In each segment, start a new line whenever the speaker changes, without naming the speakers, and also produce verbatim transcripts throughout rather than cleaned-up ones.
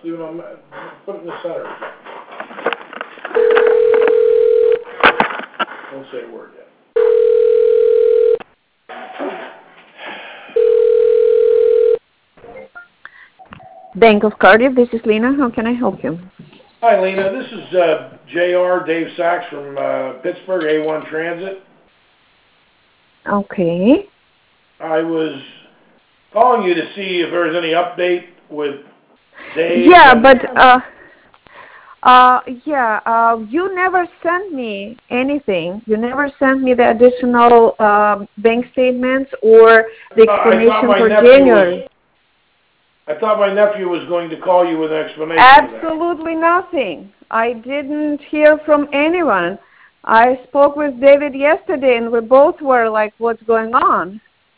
Leave it on, my- put it in the center. Don't say a word yet.
Bank of Cardiff, this is Lena. How can I help you?
Hi, Lena. This is uh, J R, Dave Sachs from uh, Pittsburgh, A one Transit.
Okay.
I was calling you to see if there's any update with Dave.
Yeah,
and-
but, uh, uh, yeah, uh, you never sent me anything. You never sent me the additional uh, bank statements or the
I thought- I thought
explanation
my
for
nephew
January.
was- I thought my nephew was going to call you with an explanation of that.
Absolutely nothing. I didn't hear from anyone. I spoke with David yesterday, and we both were like, what's going on?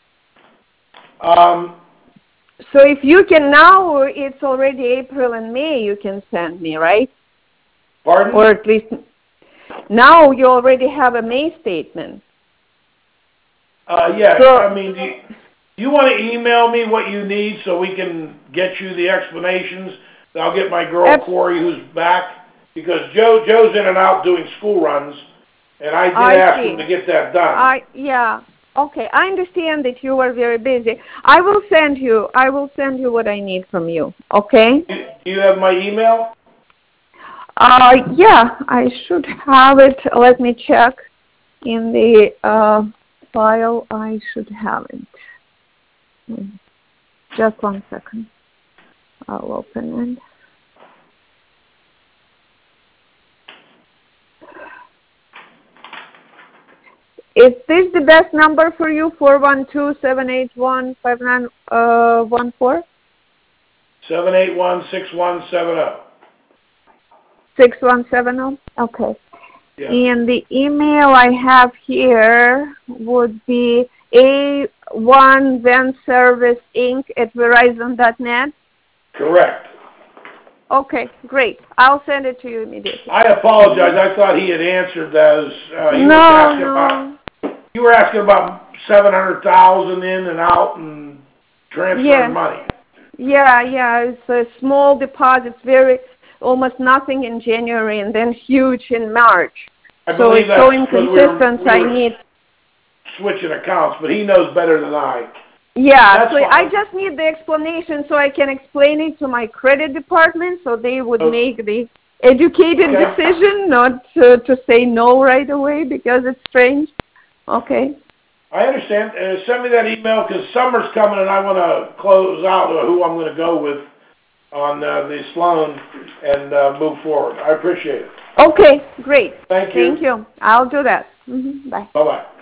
Um,
So if you can now, it's already April and May, you can send me, right?
pardon?
Or at least now you already have a May statement.
Uh, yeah,
So-
I mean, do you, do you want to email me what you need so we can get you the explanations? I'll get my girl
Abs-
Corey, who's back, because Joe Joe's in and out doing school runs, and I did
I
ask
see.
him to get that done.
I yeah. Okay, I understand that you are very busy. I will send you. I will send you what I need from you. Okay.
Do do you have my email?
Uh, yeah, I should have it. Let me check in the uh, file. I should have it. Hmm. Just one second. I'll open it. Is this the best number for you? four one two, seven eight one, five nine one four?
seven eight one, six one seven zero.
six one seven zero? Okay.
Yeah,
And the email I have here would be A one Van Service Inc at Verizon dot net.
correct.
Okay, great. I'll send it to you immediately.
I apologize. I thought he had answered those. Uh, he was
No,
asking
no.
about, you were asking about seven hundred thousand in and out and transferring
Yeah.
money.
Yeah, yeah. It's a small deposits, very almost nothing in January, and then huge in March.
I
So
believe
it's
that's
so
because we were,
inconsistent.
we
I
were
need.
switching accounts, but he knows better than I.
Yeah,
That's
so
fine.
I just need the explanation so I can explain it to my credit department so they would
Oh.
make the educated
Okay.
decision, not to, to say no right away because it's strange. Okay.
I understand. Uh, send me that email because summer's coming and I want to close out uh, who I'm going to go with on uh, this loan and uh, move forward. I appreciate it.
Okay, great.
Thank you.
Thank you. I'll do that. Mm-hmm. Bye.
Bye-bye.